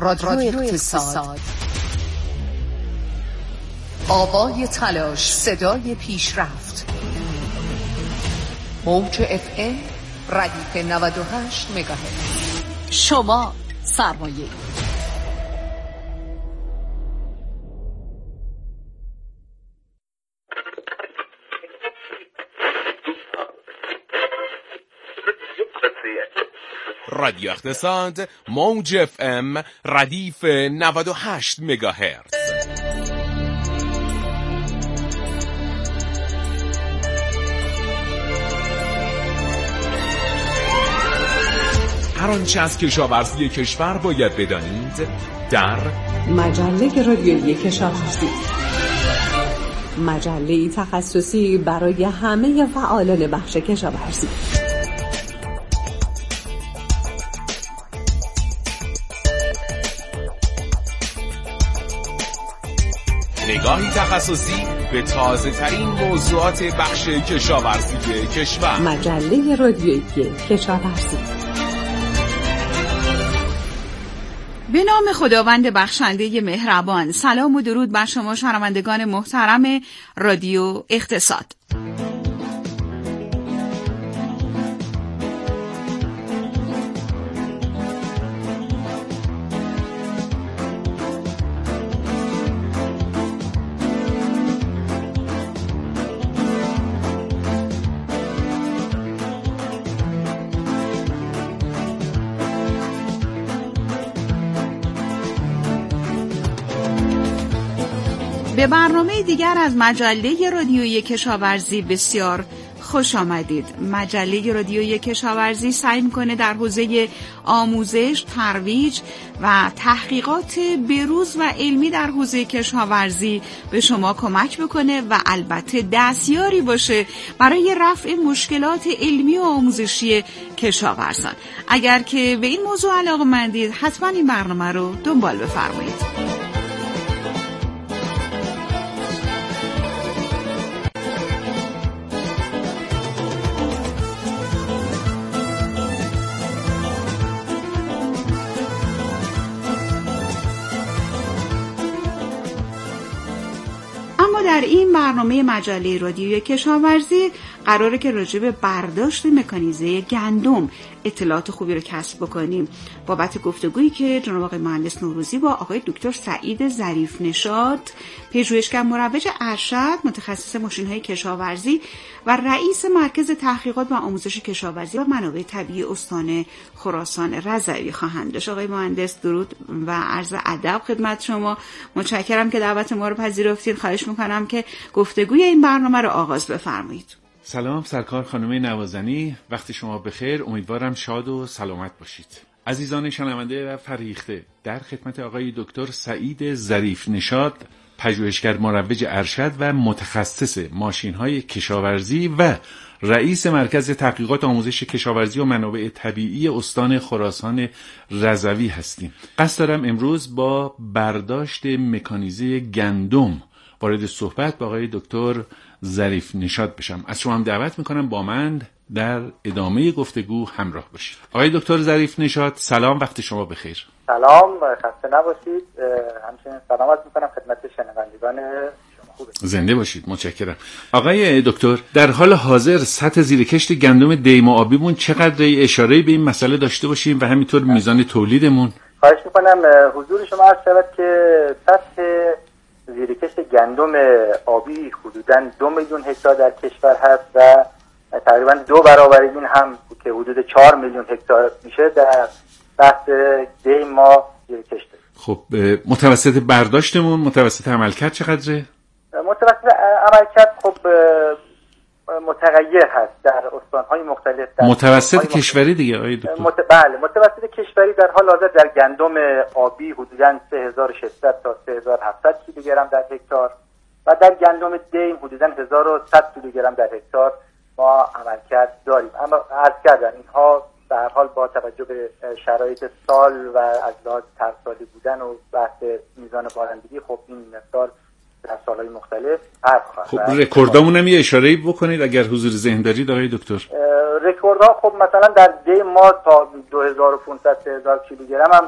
رادیو اقتصاد. آوای تلاش، صدای پیشرفت. موج FM ردیف 98 مگاهرتز. شما سرمایه. رادیو اقتصاد، موج FM ردیف 98 مگاهرتز. هر آنچه از کشاورزی کشور باید بدانید در مجله رادیویی کشاورزی، مجله‌ای تخصصی برای همه فعالان بخش کشاورزی. نگاهی تخصصی به تازه ترین موضوعات بخش کشاورزی کشور. مجله رادیویی کشاورزی. به نام خداوند بخشنده مهربان. سلام و درود بر شما شنوندگان محترم رادیو اقتصاد. به برنامه دیگر از مجله رادیویی کشاورزی بسیار خوش آمدید. مجله رادیویی کشاورزی سعی می‌کنه در حوزه آموزش، ترویج و تحقیقات بروز و علمی در حوزه کشاورزی به شما کمک بکنه و البته دستیاری باشه برای رفع مشکلات علمی و آموزشی کشاورزان. اگر که به این موضوع علاقه‌مندید حتما این برنامه رو دنبال بفرمایید. در این برنامه مجله رادیویی کشاورزی قراره که راجع به برداشت مکانیزه گندم اطلاعات خوبی رو کسب بکنیم بابت گفتگویی که جناب آقای مهندس نوروزی با آقای دکتر سعید ظریف نشاط، پژوهشگر مروج ارشد، متخصص ماشین‌های کشاورزی و رئیس مرکز تحقیقات و آموزش کشاورزی و منابع طبیعی استان خراسان رضوی خواهند داشت. آقای مهندس درود و عرض ادب خدمت شما. متشکرم که دعوت ما رو پذیرفتید. خواهش می‌کنم که گفتگوی این برنامه رو آغاز بفرمایید. سلام سرکار خانم نوازنی، وقت شما بخیر. امیدوارم شاد و سلامت باشید. عزیزان شنونده و فریخته، در خدمت آقای دکتر سعید ظریف نشاط، پژوهشگر مروج ارشد و متخصص ماشین‌های کشاورزی و رئیس مرکز تحقیقات آموزش کشاورزی و منابع طبیعی استان خراسان رضوی هستیم. قصد دارم امروز با برداشت مکانیزه گندم وارد صحبت با آقای دکتر ظریف نشاط بشم. از شما هم دعوت میکنم با من در ادامه گفتگو همراه باشید. آقای دکتر ظریف نشاط سلام، وقت شما بخیر. سلام، خسته نباشید. همچنین سلامت میکنم خدمت شنوندگان شما. خوبه؟ زنده باشید، متشکرم. آقای دکتر، در حال حاضر سطح زیرکشت گندم دیما آبیمون چقدر؟ اشاره به این مسئله داشته باشیم و همینطور میزان تولیدمون. خواهش میکنم حضور شما عرض شود که سطح زیرکشت گندم آبی حدوداً 2 میلیون هکتار در کشور هست و تقریباً 2 برابر این هم که حدود 4 میلیون هکتار میشه در بحث دیما زیرکشت. خب متوسط برداشتمون، متوسط عملکرد چقدره؟ متوسط عملکرد خب متغیر هست در استان‌های مختلف. متوسط کشوری دیگه آقای دکتر؟ بله، متوسط کشوری در حال حاضر در گندم آبی حدوداً 3600 تا 3700 کیلوگرم در هکتار و در گندم دیم حدوداً 1100 کیلوگرم در هکتار ما عملکرد داریم. اما عرض کردم اینها به هر حال با توجه به شرایط سال و از لحاظ ترسالی بودن و بحث میزان بارندگی خب این مقدار در سالهای مختلف فرق خواهد. خب رکوردامون هم یه اشاره‌ای بکنید اگر حضور ذهن دارید آقای دکتر. رکوردها خب مثلا در دی ما تا 2500 تا 1000 کیلوگرم هم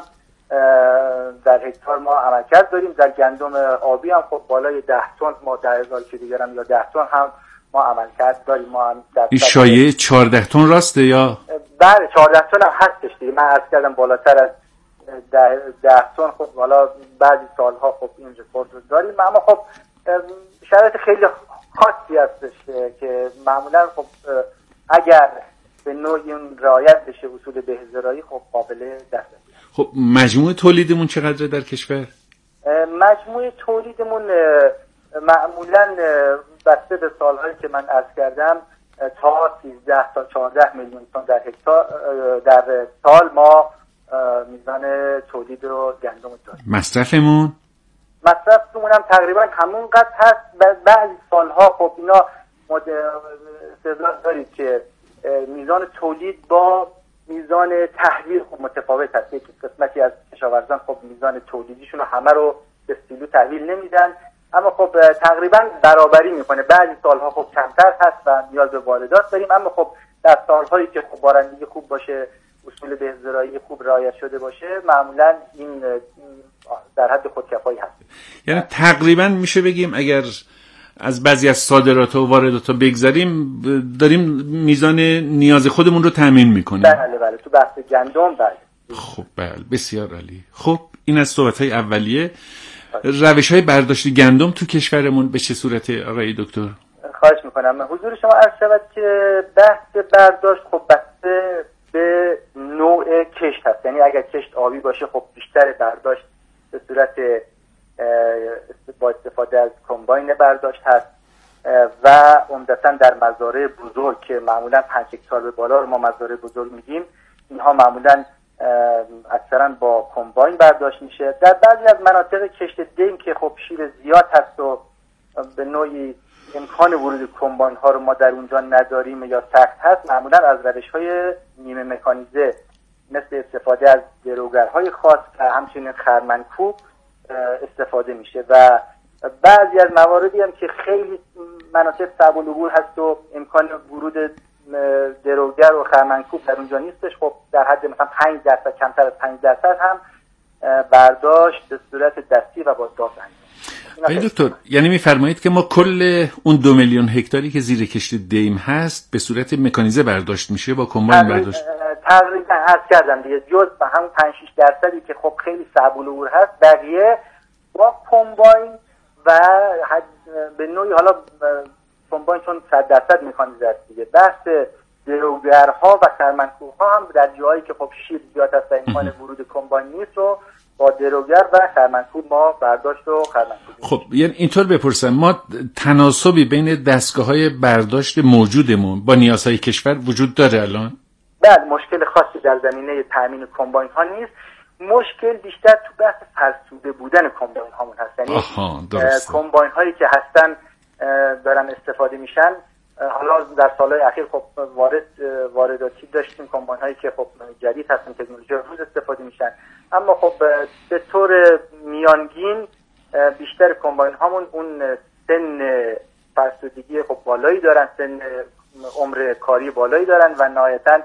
در هکتار ما عملکرد داریم. در گندم آبی هم خب بالای 10 تن ما 10,000 کیلوگرم یا 10 تن هم ما عملکرد داریم. ما هم این شایعه 14 تن راسته یا؟ بله 14 تن هم هستش دیگه. من عرض کردم بالاتر از 10 تن خب حالا بعضی سالها خب این رکورد رو داریم، اما خب شرایط خیلی خاصی هستش که معمولا خب اگر به نوعی اون رعایت بشه اصول بهزرایی خب قابل دسترسی. خب مجموع تولیدمون چقدره در کشور؟ مجموع تولیدمون معمولا بسته به سالهایی که من عرض کردم تا 13 تا 14 میلیون تن در هکتار در سال ما میزان تولید رو گندم داریم. مصرفمون هم تقریبا همون قدر هست. بعضی سالها خب اینا استدلال دارید که میزان تولید با میزان تحویل خب متفاوت هست. یک قسمتی از کشاورزان خب میزان تولیدیشون همه رو به سیلو تحویل نمیدن، اما خب تقریبا برابری میکنه. بعضی سالها خب کمتر هست و نیاز به واردات داریم، اما خب در سالهایی که خب بارندگی خوب باشه، اصول بهزرایی خوب رعایت شده باشه، معمولا این در حد خودکفایی هست. یعنی تقریبا میشه بگیم اگر از بعضی از صادرات و واردات بگذاریم داریم میزان نیاز خودمون رو تامین میکنیم. بله تو بحث گندم بله. خب بله بسیار عالی. خب این از صحبت‌های اولیه. روش‌های برداشت گندم تو کشورمون به چه صورته آقای دکتر؟ خواهش میکنم. حضور شما عرض شود که بحث برداشت خب بسته به نوع کشت هست. یعنی اگر کشت آبی باشه خب بیشتر برداشت به صورت با استفاده از کمباین برداشت هست و عمدتاً در مزارع بزرگ که معمولاً 5 هکتار به بالا رو ما مزارع بزرگ میگیم، اینها معمولاً اکثرا با کمباین برداشت میشه. در بعضی از مناطق کشت دیم که خب شیر زیاد هست و به نوعی امکان ورود کمباین ها رو ما در اونجا نداریم یا سخت هست، معمولا از روش های نیمه مکانیزه مثل استفاده از دروگرهای خاص و همچنین خرمنکوب استفاده میشه و بعضی از مواردی هم که خیلی مناطق صعب العبور هست و امکان ورود دروگر و خرمنکوب در اونجا نیستش، خب در حد مثلا 5% کمتر از 5% هم برداشت به صورت دستی و با داس انجام. دکتر یعنی میفرمایید که ما کل اون 2 میلیون هکتاری که زیر کشت دیم هست به صورت مکانیزه برداشت میشه با کمباین برداشت؟ تقریبا عرض کردم دیگه، جز به همون 5-6% که خب خیلی صعب العبور هست، بقیه با کمباین و به نوعی حالا کمباین چون 100% مکانیزه است دیگه، بحث دروگرها و خرمنکوب‌ها هم در جایی که خب شیر زیاد هست و امکان ورود کمباین نیست رو با دروگر و خرمنکوب ما برداشت و خرمنکوب. خب یعنی اینطور بپرسم، ما تناسبی بین دستگاه‌های برداشت موجودمون با نیازهای کشور وجود داره الان؟ بله، مشکل خاصی در زمینه تامین کمباین ها نیست. مشکل بیشتر تو بحث فرسوده بودن کمباین هامون هست. یعنی کمباین هایی که هستن دارن استفاده میشن. حالا در سالهای اخیر خب وارداتی داشتیم کمباین هایی که خب جدید هستن، تکنولوژی روز استفاده میشن، اما خب به طور میانگین بیشتر کمباین هامون اون سن فرسودگی خب بالایی دارن، سن عمر کاری بالایی دارن و نهایتاً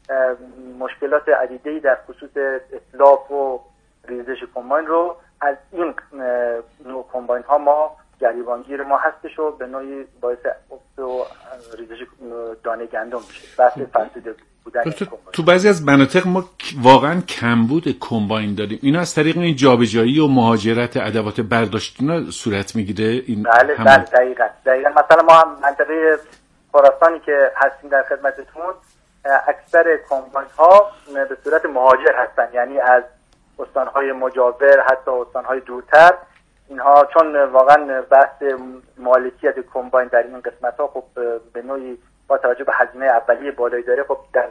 مشکلات عدیده‌ای در خصوص اتلاف و ریزش کمباین رو از این نوع کمباین ها ما گریبانگیر ما هستش و به نوعی باعث افت و ریزش دانه گندم میشه. بحث فرسوده بودن تو بعضی از مناطق ما واقعا کمبود کمباین داریم. اینا از طریق این جابجایی و مهاجرت ادوات برداشت اینا صورت میگیره؟ این بله دقیقاً مثلا ما هم منطقه خراسانی که هستیم در خدمتتون، اکثر کمباین ها به صورت مهاجر هستن، یعنی از استانهای مجاور حتی استانهای دورتر. اینها چون واقعا بحث مالکیت کمباین در این قسمت ها خب به نوعی با توجه به هزینه اولیه بالایی داره، خب در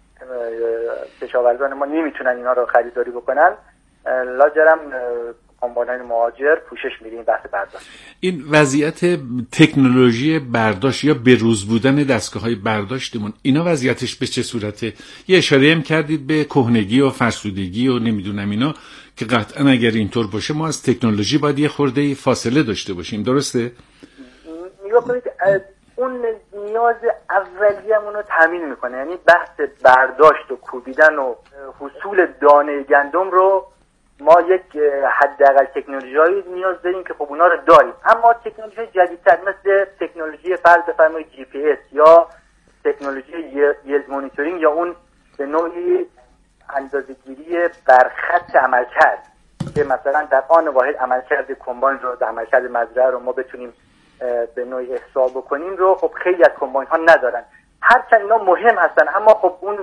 کشاورزان ما نمیتونن اینا رو خریداری بکنن، لاجرم کمباین‌های مهاجر پوشش میده این بحث برداشت. این وضعیت تکنولوژی برداشت یا بروز بودن دستگاه‌های برداشتمون، اینا وضعیتش به چه صورته؟ یه اشاره هم کردید به کهنگی و فرسودگی و نمیدونم اینا که قطعا اگر اینطور باشه ما از تکنولوژی باید یه خورده فاصله داشته باشیم، درسته؟ نگاه کنید، اون نیاز اولیه‌مون رو تامین میکنه، یعنی بحث برداشت و کوبیدن و حصول دانه گندم رو ما یک حداقل تکنولوژی‌هایی نیاز داریم که خب اونا رو داریم، اما تکنولوژی جدیدتر مثل تکنولوژی فرض بفرمایید جی پی اس یا تکنولوژی یلد مانیتورینگ یا اون به نوعی اندازه‌گیری بر خط عملکرد که مثلا در آن واحد عملکرد کمباین رو، در عملکرد مزرعه رو ما بتونیم به نوعی احصا بکنیم رو خب خیلی از کمباین ها ندارن. هرچند اینا مهم هستن اما خب اون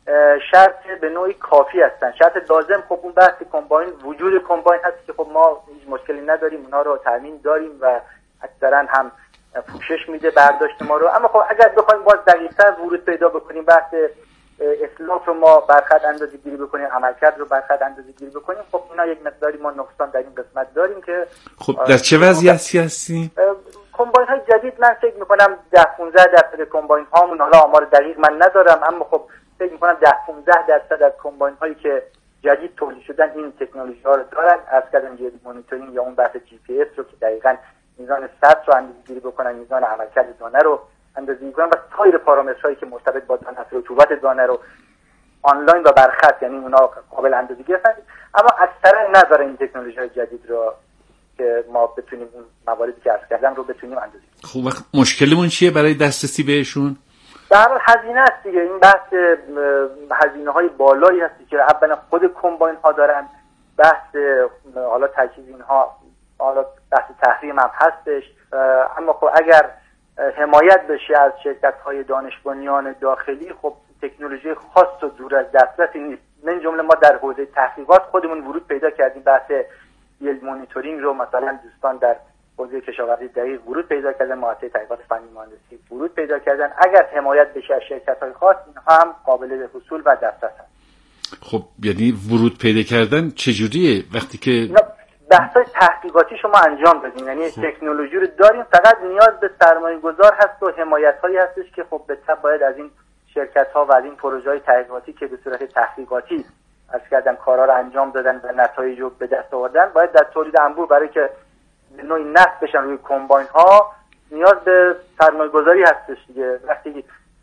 شرط به نوعی کافی هستن. شرط لازم خب اون بحث کمباین، وجود کمباین هست که خب ما هیچ مشکلی نداریم، اونا رو تامین داریم و اکثرا هم پوشش میده برداشت ما رو. اما خب اگر بخوایم باز دقیق‌تر ورود پیدا بکنیم بحث اسلاف رو ما برخط اندازه گیری بکنیم، عملکرد رو برخط اندازه گیری بکنیم، خب اینا یک مقداری ما نقصان در این قسمت داریم که خب در چه وضعیتی هستیم؟ کمباین های جدید من فکر میکنم 10-15% کمباین هامون، حالا آمار دقیق من ندارم اما خب فکر میکنم 10-15% از کمباین هایی که جدید تولید شدن این تکنولوژی ها رو دارن. از کردم یلد مانیتورینگ یا اون بحث جی پی اس رو که دقیقاً میزان سطح رو اندازه‌گیری بکنن، میزان عملکرد دانه رو اندازه‌گیری کنن و سایر پارامترهایی که مرتبط با دانه، رطوبت دانه رو آنلاین و برخط، یعنی اونا قابل اندازه‌گیری هستن. اما اکثرا نداره این تکنولوژی های جدید رو که ما بتونیم اون مواردی که عرض کردم رو بتونیم اندازه‌گیری کنیم. خب وقت مشکلمون چیه برای دسترسی بهشون؟ در حال هزینه است دیگه. این بحث هزینه‌های بالایی هستی که اولا خود کمباین ها دارن، بحث حالا تجهیز اینها، حالا بحث تحریم هم هستش. اما خب اگر حمایت بشه از شرکت‌های دانش بنیان داخلی، خب تکنولوژی خاص و دور از دسترسی نیست. من جمله ما در حوزه تحقیقات خودمون ورود پیدا کردیم، بحث یلد مانیتورینگ رو مثلا دوستان در حوزه کشاورزی دقیق ورود پیدا کردن، مؤسسه تحقیقات فنی مهندسی ورود پیدا کردن. اگر حمایت بشه از شرکت‌های خاص، اینها هم قابل حصول و دسترس هست. خب یعنی ورود پیدا کردن چجوریه وقتی که بحث‌های تحقیقاتی شما انجام بدین، یعنی تکنولوژی رو داریم، فقط نیاز به سرمایه‌گذار هست و حمایت‌هایی هستش که خب به تبع باید از این شرکت‌ها و از این پروژه‌های تحقیقاتی که به صورت تحقیقاتی از کردن کارا رو انجام دادن و نتایج رو به دست آوردن، باید در تولید انبوه برای که به نوعی نصب بشن روی کمباین‌ها نیاز به سرمایه‌گذاری هستش دیگه. وقتی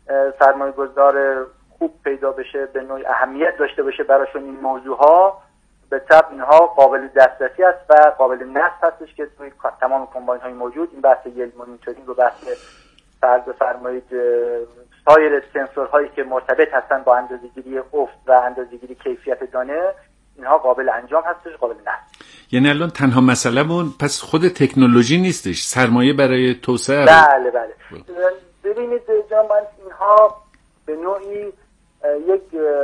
سرمایه‌گذار خوب پیدا بشه، به نوعی اهمیت داشته باشه براشون این موضوع‌ها، به طبع اینها قابل دسترسی است و قابل نصب هستش که توی تمام کمباین‌های موجود این بحث یلد مانیتورینگ و بحث فرض بفرمایید سایر سنسورهایی که مرتبط هستن با اندازه‌گیری افت و اندازه‌گیری کیفیت دانه، اینها قابل انجام هستش، قابل نصب. یعنی الان تنها مسئله‌مون پس خود تکنولوژی نیستش، سرمایه برای توسعه. بله. ببینید جناب، اینها به نوعی یک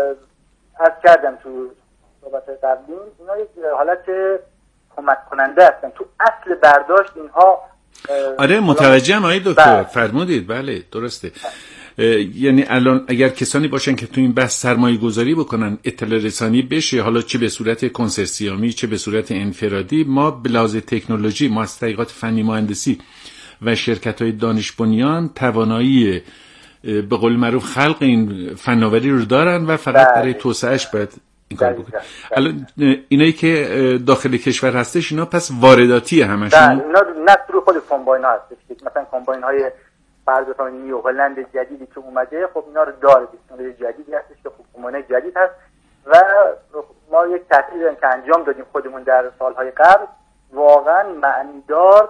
عرض کردم تو صحبت قبلی، اینا یک حالت کمک کننده هستن. تو اصل برداشت اینها آره متوجهم آقای دکتر، فرمودید. بله درسته. یعنی الان اگر کسانی باشن که تو این بحث سرمایه گذاری بکنن، اطلاع رسانی بشه، حالا چه به صورت کنسرسیومی چه به صورت انفرادی، ما به لحاظ تکنولوژی، مؤسسه تحقیقات فنی مهندسی و شرکت‌های دانش بنیان توانایی به قول معروف خلق این فناوری رو دارن و فقط برای توسعهش باید این کار بکنن. الان اینایی که داخل کشور هستش، اینا پس وارداتی همشون؟ اینا نصب رو خود کمباین ها هستش. مثلا کمباین های فرض بفرمایید نیو هلند جدیدی که اومده، خب اینا رو داره، تکنولوژی جدیدی هستش که خب کمباین جدید هست و ما یک تحقیقی که انجام دادیم خودمون در سالهای قبل، واقعا معنیدار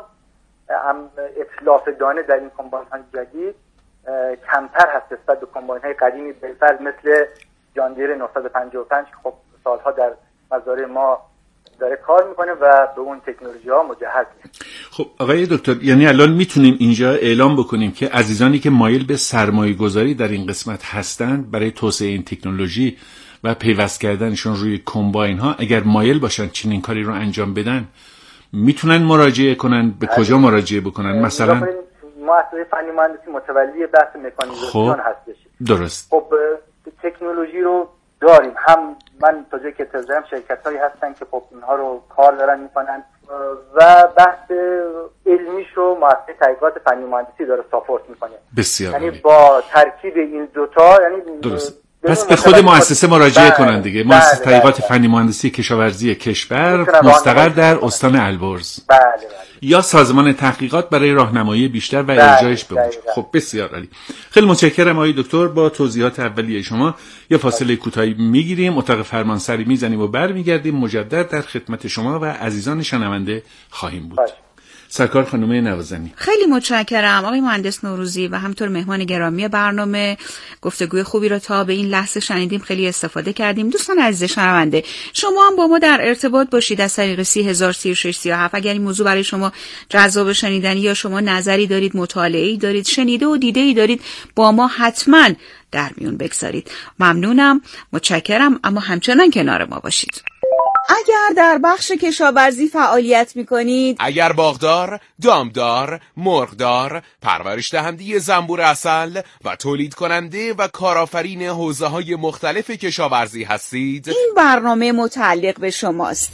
اتلاف دانه در این کمباین های جدید کمتر هست نسبت به کمباین های قدیمی، بالفرض مثل جاندیر 955 که خب سالها در مزارع ما داره کار میکنه و به اون تکنولوژی ها مجهز میشه. خب آقای دکتر، یعنی الان میتونیم اینجا اعلام بکنیم که عزیزانی که مایل به سرمایه گذاری در این قسمت هستند برای توسعه این تکنولوژی و پیوست کردنشون روی کمباین ها، اگر مایل باشن چنین کاری رو انجام بدن، میتونن مراجعه کنن؟ به کجا مراجعه بکنن؟ مثلا مؤسسه فنی مهندسی متولی بحث مکانیزاسیون هستش. درست. خب تکنولوژی رو داریم، هم من تا جایی که اطلاع شرکت‌هایی هستن که خب اینها رو کار دارن میکنن و بحث علمیش رو مؤسسه تحقیقات فنی مهندسی داره ساپورت میکنه. بسیار یعنی با ترکیب این دوتا، یعنی درست. پس به خود مؤسسه مراجعه کنن دیگه. مؤسسه تحقیقات فنی مهندسی کشاورزی کشور مستقر در استان البرز. بله. یا سازمان تحقیقات برای راهنمایی بیشتر و ارجاعش به اونجا. خب بسیار عالی. خیلی متشکرم آقای دکتر. با توضیحات اولیه شما یه فاصله کوتاهی میگیریم، اتاق فرمانسری میزنیم و برمیگردیم مجدد در خدمت شما و عزیزان شنونده خواهیم بود. سرکار خانم نوازنی. خیلی متشکرم آقای مهندس نوروزی و همطور مهمان گرامی برنامه. گفتگوی خوبی رو تا به این لحظه شنیدیم، خیلی استفاده کردیم. دوستان عزیز شنونده، شما هم با ما در ارتباط باشید از طریق 3003637. اگر این موضوع برای شما جذاب شنیدنی یا شما نظری دارید، مطالعه‌ای دارید، شنیده و دیده‌ای دارید، با ما حتما در میون بگذارید. ممنونم، متشکرم، اما همچنان کنار ما باشید. اگر در بخش کشاورزی فعالیت می‌کنید، اگر باغدار، دامدار، مرغدار، پرورش دهنده زنبور عسل و تولید کننده و کارآفرین حوزه‌های مختلف کشاورزی هستید، این برنامه متعلق به شماست.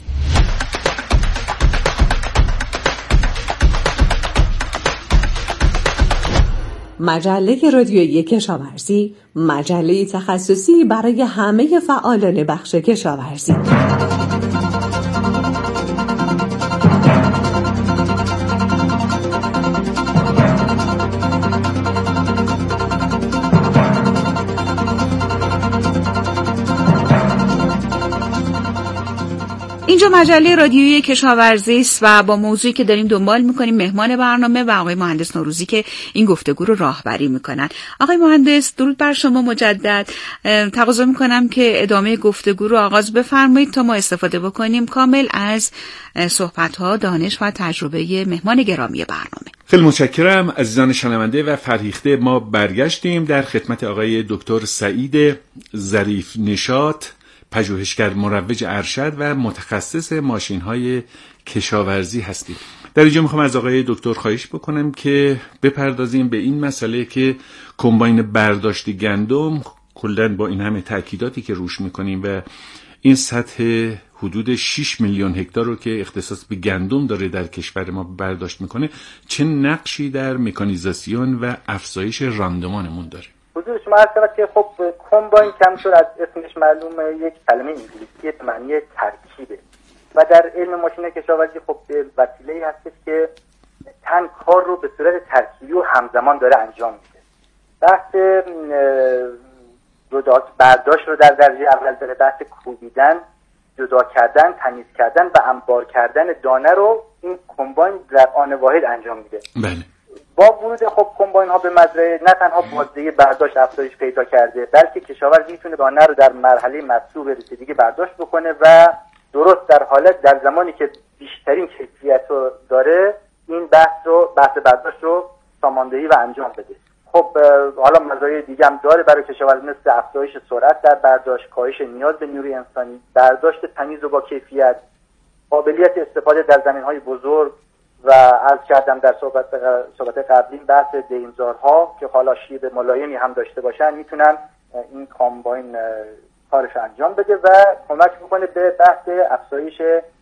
مجله رادیویی کشاورزی، مجله تخصصی برای همه فعالان بخش کشاورزی. اینجا مجله رادیویی کشاورزی است و با موضوعی که داریم دنبال میکنیم مهمان برنامه و آقای مهندس نوروزی که این گفتگو رو راهبری میکنن. آقای مهندس درود بر شما مجدد. تقاضا میکنم که ادامه گفتگو رو آغاز بفرمایید تا ما استفاده بکنیم کامل از صحبت‌ها، دانش و تجربه مهمان گرامی برنامه. خیلی متشکرم عزیزان شنونده و فرهیخته. ما برگشتیم در خدمت آقای دکتر سعید ظریف نشاط، پژوهشگر مروج ارشد و متخصص ماشین‌های کشاورزی هستیم. در اینجا میخوام از آقای دکتر خواهش بکنم که بپردازیم به این مسئله که کمباین برداشت گندم کلاً با این همه تأکیداتی که روش میکنیم و این سطح حدود 6 میلیون هکتار رو که اختصاص به گندم داره در کشور ما برداشت میکنه، چه نقشی در مکانیزاسیون و افزایش راندمانمون داره؟ حضور شما عرض شود که خب کمباین کمتر از اسمش معلومه یک کلمه انگلیسیه به معنی ترکیبه و در علم ماشین کشاورزی خب وسیله‌ای هستش که تن کار رو به صورت ترکیبی و همزمان داره انجام میده. بحث برداشت رو در درجه اول داره، بحث کوبیدن، جدا کردن، تمیز کردن و انبار کردن دانه رو این کمباین در آن واحد انجام میده. بله. با ورود خب کمباین ها به مزرعه نه تنها بازده برداشت افزایش پیدا کرده، بلکه کشاورز میتونه دانه رو در مرحله مطلوب رسیدگی برداشت بکنه و درست در حالت در زمانی که بیشترین کیفیت رو داره این بحث برداشت رو ساماندهی و انجام بده. خب حالا مزایای دیگه هم داره برای کشاورز، مثل افزایش سرعت در برداشت، کاهش نیاز به نیروی انسانی، برداشت تمیز و با کیفیت، قابلیت استفاده در زمین‌های بزرگ و عرض کردم در صحبت قبلی بحث دیمزارها که حالا شیب ملایمی هم داشته باشن میتونن این کامباین کارش انجام بده و کمک میکنه به بحث افزایش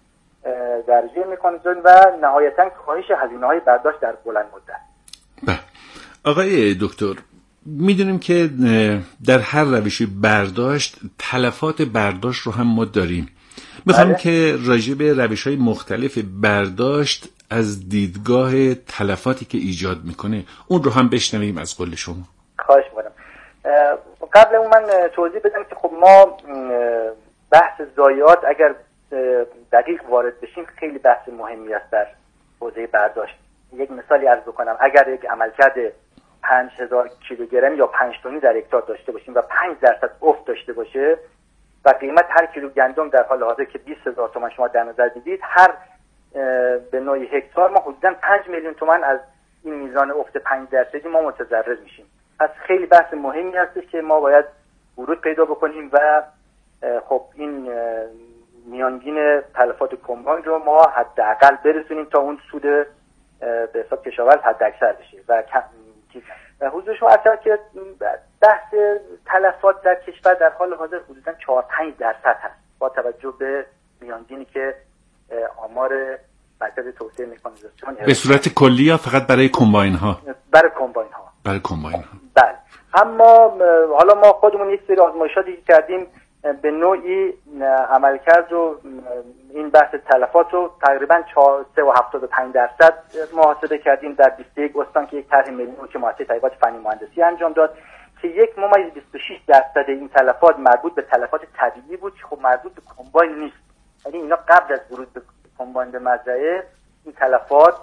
درجه مکانیزم و نهایتاً کاهش هزینه‌های برداشت در بلند مدت. آقای دکتر، میدونیم که در هر روشی برداشت تلفات برداشت رو هم ما داریم. میخوام که راجع به روش‌های مختلف برداشت از دیدگاه تلفاتی که ایجاد میکنه اون رو هم بشنویم از قول شما. خواهش می‌کنم. قبل اون من توضیح بدم که خب ما بحث ضایعات اگر دقیق وارد بشیم خیلی بحث مهمی است در حوزه برداشت. یک مثالی عرض بکنم، اگر یک عملکرد 5000 کیلوگرم یا 5 تنی در هکتار داشته باشیم و 5% افت داشته باشه و قیمت هر کیلو گندم در حال حاضر که 20000 تومان شما در نظر دیدید، هر به نوع هکتار ما حدوداً 5 میلیون تومان از این میزان افت 5% ما متضرر میشیم. پس خیلی بحث مهمی هستش که ما باید ورود پیدا بکنیم و خب این میانگین تلفات کمباین رو ما حداقل برسونیم تا اون سود به حساب کشاورز حداکثر بشه و حضور شما اصلا که بحث تلفات در کشور در حال حاضر حدوداً 4-5% هست با توجه به میانگینی که آمار مرکز توسعه مکانیزاسیون به صورت کلی یا فقط برای کمباین ها؟ برای کمباین ها. برای کمباین ها. بله. اما حالا ما خودمون یک سری آزمایشاتی کردیم به نوعی عملکرد رو این بحث تلفات رو تقریبا 3.75% محاسبه کردیم در 21 استان که یک طرح ملی بود که مؤسسه تحقیقات فنی مهندسی انجام داد که 1.26% این تلفات مربوط به تلفات طبیعی بود که خب مربوط به کمباین نیست. یعنی اینا قبل از ورود به کمباین به مزرعه این تلفات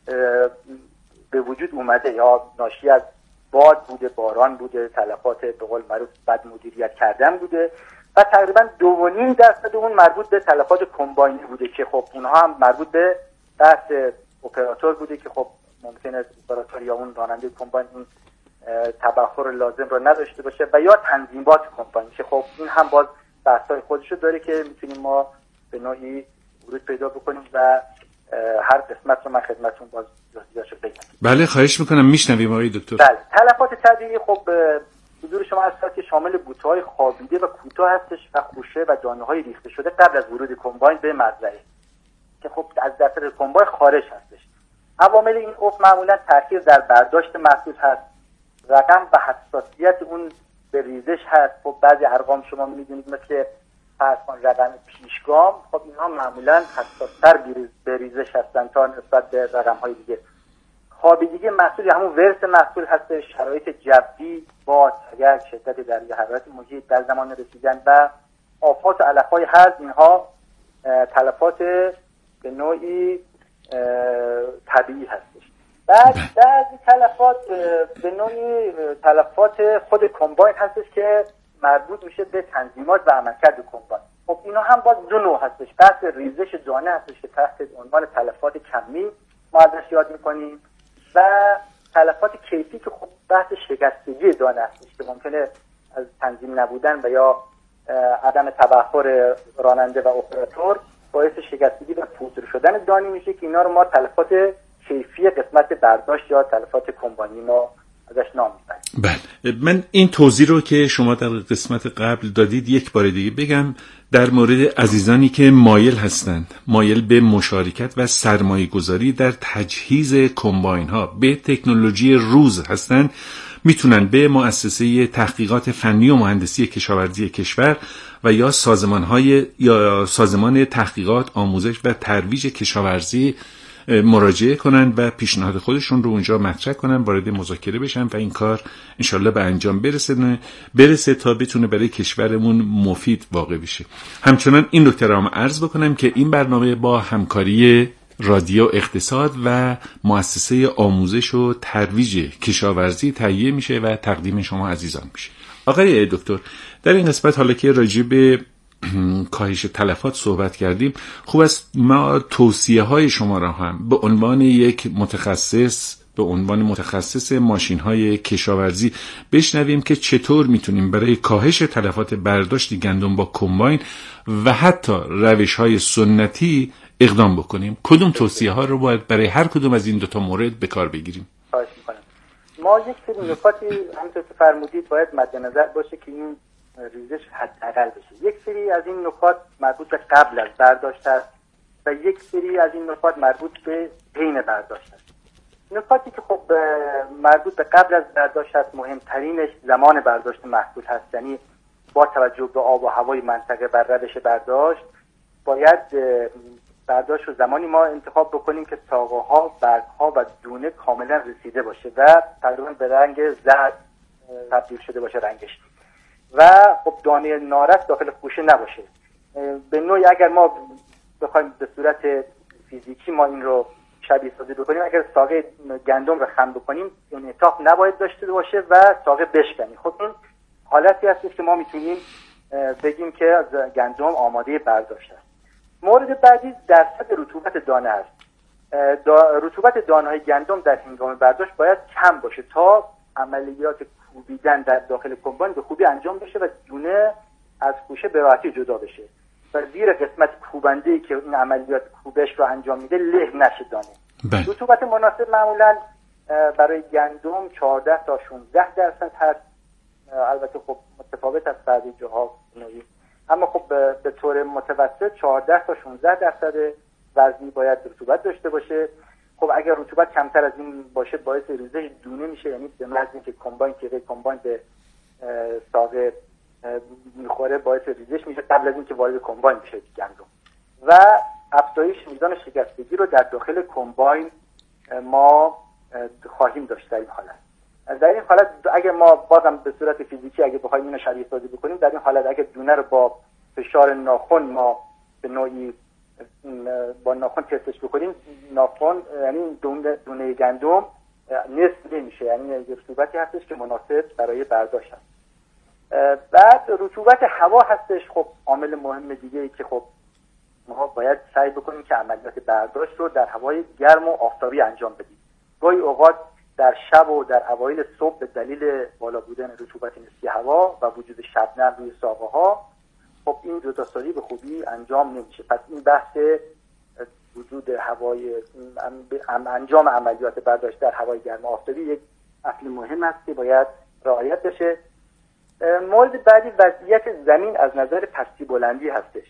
به وجود اومده یا ناشی از باد بوده، باران بوده، تلفات به قول معروف بد مدیریت کردن بوده و تقریبا 2.5% اون مربوط به تلفات کمباینی بوده که خب اونها هم مربوط به بحث اپراتور بوده که خب ممکنه اپراتور یا اون راننده کمباین این تبخر لازم رو نداشته باشه و یا تنظیمات کمباین که خب این هم باز بحث‌های خودشو داره که میتونیم ما به نوعی ورود پیدا بکنیم و هر قسمت رو من خدمتتون باز جزئیاتشو بگم. بله خواهش میکنم میشنویم آقای دکتر. بله تلفات طبیعی خب حضور شما هست که شامل بوته‌های خوابیده و کوتاه هستش و خوشه و دانه‌های ریخته شده قبل از ورود کمباین به مزرعه که خب از دفتر کمباین خارج هستش. عوامل این افت معمولا تاثیر در برداشت محصول هست، رقم و حساسیت اون به ریزش هست. خب بعضی ارقام شما می‌دونید مثل فرض کن رقم پیشگام خب اینها معمولا حساس‌تر به ریزش هستن تا نسبت به رقم‌های دیگه. خوابیدگی محصول همون ورث محصول هست، شرایط جوی، باد، تگرگ، شدت درجه حرارت محیط در زمان رسیدن و آفات و علف‌های هرز اینها تلفات به نوعی طبیعی هستش. بعضی تلفات به نوعی تلفات خود کمباین هستش که مربوط میشه به تنظیمات و عملکرد کمباین. خب اینا هم باز دو نوع هستش. بحث ریزش دانه هستش که تحت عنوان تلفات کمی ما ازش یاد میکنیم و تلفات کیفی که خب بحث شکستگی دانه هستش که ممکنه از تنظیم نبودن و یا عدم تبخر راننده و اپراتور باعث شکستگی و پودر شدن دانه میشه که اینا رو ما تلفات کیفی قسمت برداشت یا تلفات کمباینی ما ازش نام میبریم. بله من این توضیح رو که شما در قسمت قبل دادید یک بار دیگه بگم در مورد عزیزانی که مایل هستند، مایل به مشارکت و سرمایه گذاری در تجهیز کمباین ها به تکنولوژی روز هستند، میتونن به مؤسسه تحقیقات فنی و مهندسی کشاورزی کشور و یا سازمان تحقیقات آموزش و ترویج کشاورزی مراجعه کنن و پیشنهاد خودشون رو اونجا مطرح کنن، وارد مذاکره بشن و این کار انشالله به انجام برسه تا بتونه برای کشورمون مفید واقع بشه. همچنان این نکته رو هم عرض بکنم که این برنامه با همکاری رادیو اقتصاد و مؤسسه آموزش و ترویج کشاورزی تهیه میشه و تقدیم شما عزیزان میشه. آقای دکتر در این قسمت حالا که راجع به کاهش تلفات صحبت کردیم، خوب است ما توصیه های شما را هم به عنوان یک متخصص ماشین های کشاورزی بشنویم که چطور میتونیم برای کاهش تلفات برداشت گندم با کمباین و حتی روش های سنتی اقدام بکنیم. کدوم توصیه ها رو باید برای هر کدوم از این دوتا مورد به کار بگیریم؟ خواهش میکنم. ما یک سری نکاتی همونطور که فرمودید باید مد نظر باشه که این ریزش حداقل بشه. یک سری از این نکات مربوط به قبل از برداشت است و یک سری از این نکات مربوط به حین برداشت است. نکاتی که خب مربوط به قبل از برداشت است مهمترینش زمان برداشت محصول هست. یعنی با توجه به آب و هوای منطقه و روش برداشت باید برداشت رو زمانی ما انتخاب بکنیم که ساقه‌ها، برگ‌ها و دونه کاملا رسیده باشه و تقریبا به رنگ زرد تبدیل شده باشه رنگش و خب دانه نارس داخل خوشه نباشه. به نوعی اگر ما بخوایم به صورت فیزیکی ما این رو شبیه سازی بکنیم، اگر ساقه گندم رو خم بکنیم انعطاف نباید داشته باشه و ساقه بشکنی. خب این حالتی هست که ما میتونیم بگیم که گندم آماده برداشت است. مورد بعدی درصد رطوبت دانه است. رطوبت دانه‌های گندم در هنگام برداشت باید کم باشه تا عملیات کوبیدن در داخل کمباین به خوبی انجام بشه و دونه از خوشه به راحتی جدا بشه و زیر قسمت کوبنده‌ای که این عملیات کوبش رو انجام میده له نشه دانه. رطوبت مناسب معمولا برای گندم 14 تا 16% هست. البته خب متفاوت از بعضی جاها نوعی، اما خب به طور متوسط 14 تا 16% وزنی باید رطوبت داشته باشه خب اگر رطوبت کمتر از این باشه باعث ریزش دونه میشه، یعنی به محض اینکه کمباین به ساقه میخوره باعث ریزش میشه قبل از اینکه وارد کمباین بشه گندم. و افزایش میزان شکستگی رو در داخل کمباین ما خواهیم داشت در این حالت. در این حالت اگر ما بازم به صورت فیزیکی اگه بخوایم اینو شبیه سازی بکنیم، در این حالت اگر دونه رو با فشار ناخن ما به نوعی با ناخن تستش بکنیم، ناخن یعنی دونه گندم نصف نمیشه، یعنی رطوبتی هستش که مناسب برای برداشت هست. بعد رطوبت هوا هستش خب عامل مهم دیگه ای که خب ما باید سعی بکنیم که عملیات برداشت رو در هوای گرم و آفتابی انجام بدیم. گاهی اوقات در شب و در اوایل صبح به دلیل بالا بودن رطوبت نسبی هوا و وجود شبنم روی ساقه ها خب این جداسازی به خوبی انجام نمیشه. پس این بحث وجود هوای انجام عملیات برداشت در هوای گرم و آفتابی یک اصل مهم است که باید رعایت بشه. مورد بعدی وضعیت زمین از نظر پستی بلندی هستش.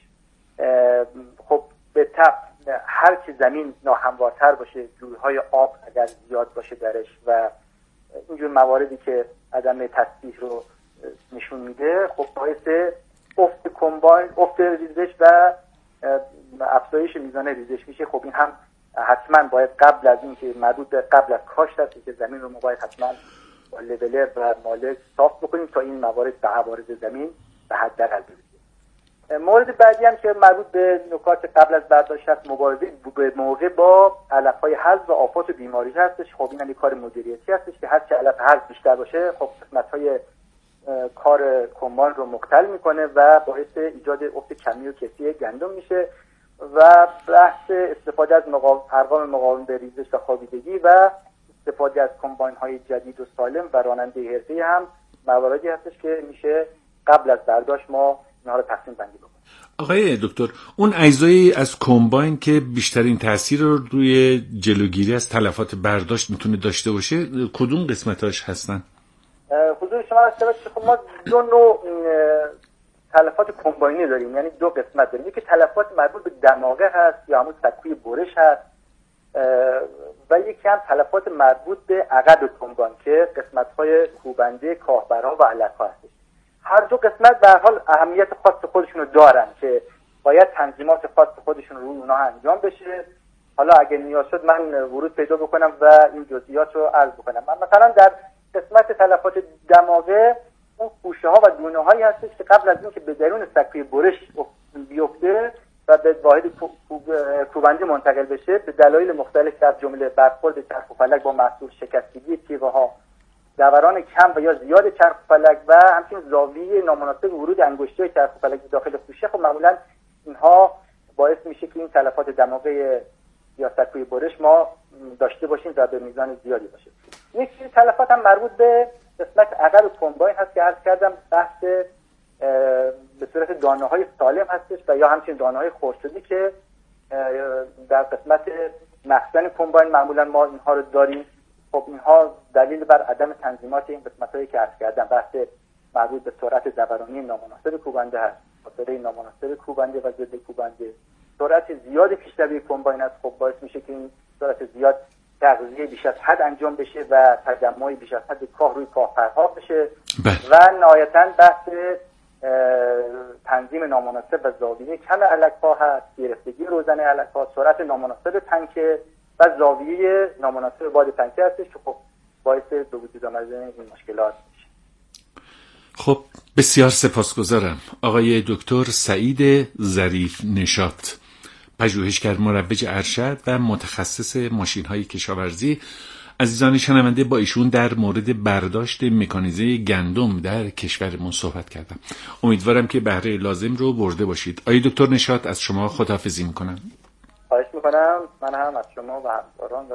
خب به طب هر که زمین ناهموارتر باشه، جویهای آب اگر زیاد باشه درش و اینجور مواردی که عدم تسطیح رو نشون میده، خب باعث افت کمباین، افت ریزش و افزایش میزان ریزش میشه. خب این هم حتما باید قبل از این که مربوط به قبل از کاشت هست که زمین رو ما باید حتما با لولر و مالک صاف بکنیم تا این موارد به عوارض زمین به حداقل برسه. مورد بعدی هم که مربوط به نکات قبل از برداشت هست، مبارزه به موقع با علف‌های هرز و آفات و بیماری هستش. خب این هم یک کار مدیریتی هستش که هر چه علف هرز بیشتر باشه خب قسمت‌های کار کمباین رو مختل میکنه و باعث ایجاد افت کمی و کسی گندم میشه. و بحث استفاده از ارقام مقاوم به ریزش و خوابیدگی و استفاده از کمباین های جدید و سالم و راننده حرفه‌ای هم مواردی هستش که میشه قبل از برداشت ما اینها رو تقسیم بندی بکنیم. آقای دکتر، اون اجزایی از کمباین که بیشترین تاثیر رو روی جلوگیری از تلفات برداشت میتونه داشته باشه کدوم قسمتاش هستن؟ حضور شما هست که خب ما دو نوع تلفات کمباینی داریم، یعنی دو قسمت داریم. یکی تلفات مربوط به دماغه هست یا همون سکوی برش هست و یکی هم تلفات مربوط به عقب کمباین که قسمت‌های کوبنده، کاهبرها و علف‌ها هست. هر دو قسمت به هر حال اهمیت خاص خودشون رو دارن که باید تنظیمات خاص خودشون رو اونها انجام بشه. حالا اگه نیاز شد من ورود پیدا بکنم و این جزئیات رو عرض بکنم. مثلا در قسمت تلفات دماغه اون خوشه ها و دونه هایی هستش که قبل از اینکه به درون سکوی برش بیفته و به واحد کوبنده منتقل بشه به دلایل مختلف از جمله برخورد چرخ و فلک با محصول، شکستگی تیغه ها، دوران کم و یا زیاد چرخ و فلک و همچنین زاویه نامناسب ورود انگشت‌های چرخ و فلک داخل خوشه، خب معمولا اینها باعث میشه که این تلفات دماغه یا سکوی برش ما داشته باشیم و به میزان زیادی باشه. یک تلفات هم مربوط به قسمت عقب کمباین هست که عرض کردم بحث به صورت دانه‌های سالم هستش و یا همچنین دانه‌های خردشده که در قسمت مخزن کمباین معمولا ما اینها رو داریم. خب اینها دلیل بر عدم تنظیمات این قسمت‌هایی که عرض کردم، بحث مربوط به سرعت دورانی نامناسب کوبنده هست، فاصله نامناسب کوبنده و ضد کوبنده، سرعت زیاد پیشروی کمباین است. خب باعث میشه که این سرعت زیاد تغذیه بیش از حد انجام بشه و تجمع بیش از حد کاه روی کاهپرها بشه و نهایتاً بحث تنظیم نامناسب و زاویه کم علک‌ها هست، گرفتگی روزنه علک‌ها، سرعت نامناسب پنکه و زاویه نامناسب باد پنکه هستش که خب باعث به وجود آمدن این مشکلات میشه. خب بسیار سپاسگزارم آقای دکتر سعید ظریف نشاط، پژوهشگر مروج ارشد و متخصص ماشین‌های کشاورزی. عزیزان شنونده، با ایشون در مورد برداشت مکانیزه گندم در کشورمون صحبت کردم. امیدوارم که بهره لازم رو برده باشید. آقای دکتر نشاط، از شما خداحافظی میکنم. خواهش میکنم. من هم از شما و همکاران